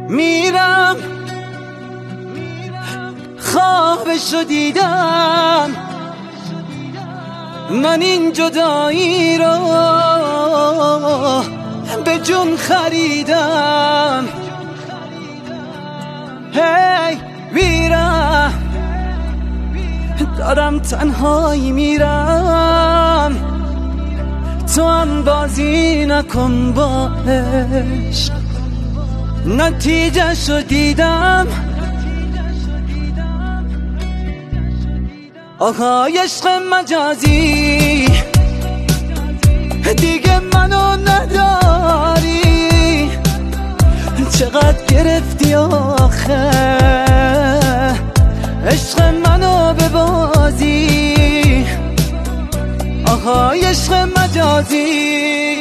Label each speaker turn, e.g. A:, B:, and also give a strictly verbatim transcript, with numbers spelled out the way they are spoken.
A: میرم خوابشو دیدم، من این جدایی رو به جون خریدم. هی میرم، دارم تنهایی میرم، تو هم بازی نکن با عشق. نتیجه شو دیدم، آهای عشق مجازی دیگه منو نداری. چقدر گرفتی آخه عشق منو به بازی، آهای عشق مجازی.